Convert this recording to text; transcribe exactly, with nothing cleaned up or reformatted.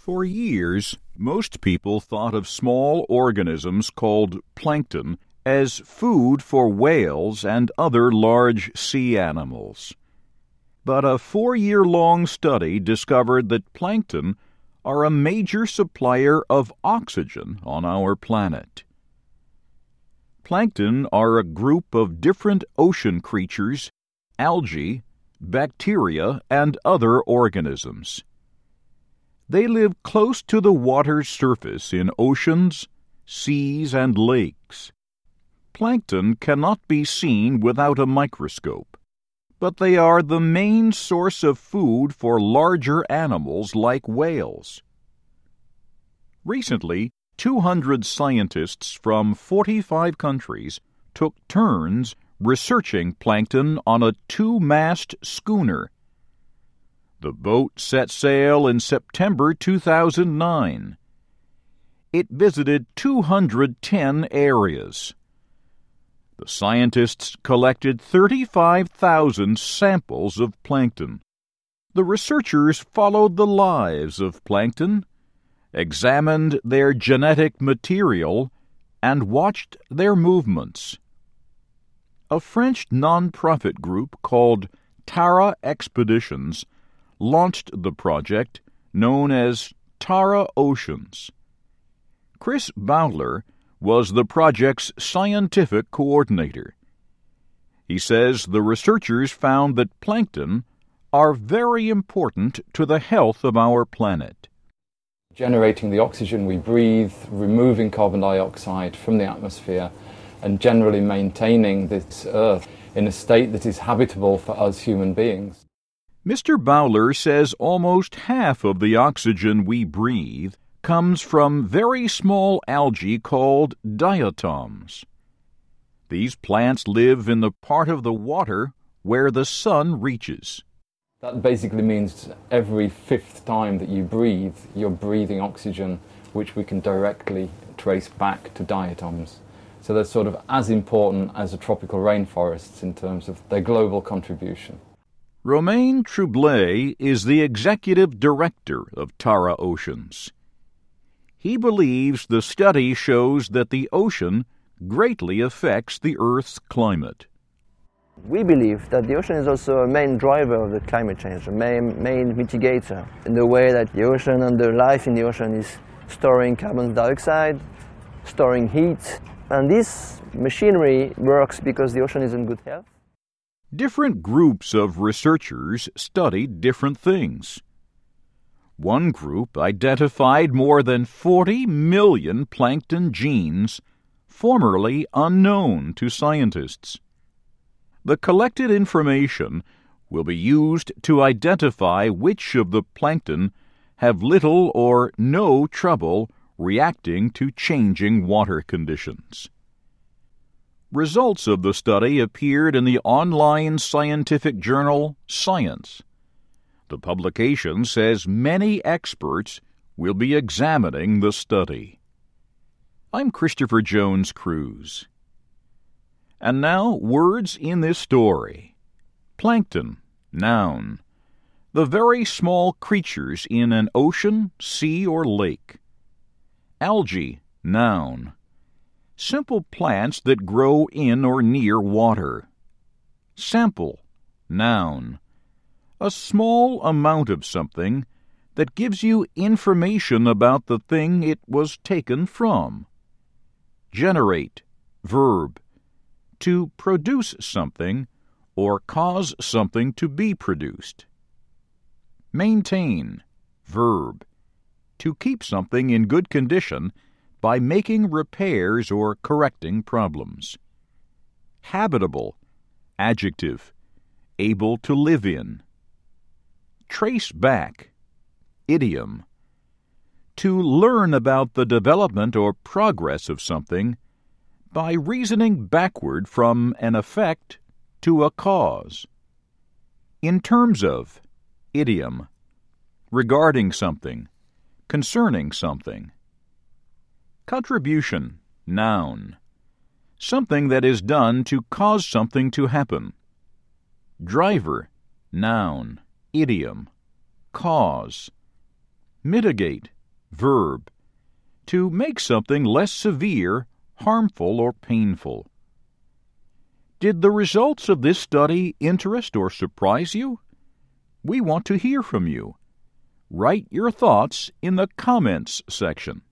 For years, most people thought of small organisms called plankton as food for whales and other large sea animals. But a four-year-long study discovered that plankton are a major supplier of oxygen on our planet. Plankton are a group of different ocean creatures, algae, bacteria, and other organisms. They live close to the water's surface in oceans, seas, and lakes. Plankton cannot be seen without a microscope, but they are the main source of food for larger animals like whales. Recently, two hundred scientists from forty-five countries took turns researching plankton on a two-mast schooner. The boat set sail in September two thousand nine. It visited two hundred ten areas. The scientists collected thirty-five thousand samples of plankton. The researchers followed the lives of plankton, examined their genetic material, and watched their movements. A French non-profit group called Tara Expeditions launched the project known as Tara Oceans. Chris Bowler was the project's scientific coordinator. He says the researchers found that plankton are very important to the health of our planet. Generating the oxygen we breathe, removing carbon dioxide from the atmosphere, and generally maintaining this Earth in a state that is habitable for us human beings. Mister Bowler says almost half of the oxygen we breathe comes from very small algae called diatoms. These plants live in the part of the water where the sun reaches. That basically means every fifth time that you breathe, you're breathing oxygen, which we can directly trace back to diatoms. So they're sort of as important as the tropical rainforests in terms of their global contribution. Romain Troublé is the executive director of Tara Oceans. He believes the study shows that the ocean greatly affects the Earth's climate. We believe that the ocean is also a main driver of the climate change, a main, main mitigator, in the way that the ocean and the life in the ocean is storing carbon dioxide, storing heat, and this machinery works because the ocean is in good health. Different groups of researchers studied different things. One group identified more than forty million plankton genes formerly unknown to scientists. The collected information will be used to identify which of the plankton have little or no trouble reacting to changing water conditions. Results of the study appeared in the online scientific journal Science. The publication says many experts will be examining the study. I'm Christopher Jones Cruz. And now, words in this story. Plankton, noun. The very small creatures in an ocean, sea, or lake. Algae, noun. Simple plants that grow in or near water. Sample, noun. A small amount of something that gives you information about the thing it was taken from. Generate, verb. To produce something or cause something to be produced. Maintain, verb. To keep something in good condition by making repairs or correcting problems. Habitable, adjective. Able to live in. Trace back, idiom. To learn about the development or progress of something by reasoning backward from an effect to a cause. In terms of, idiom. Regarding something, concerning something. Contribution, noun. Something that is done to cause something to happen. Driver, noun. Idiom. Cause. Mitigate, verb. To make something less severe, harmful, or painful. Did the results of this study interest or surprise you? We want to hear from you. Write your thoughts in the comments section.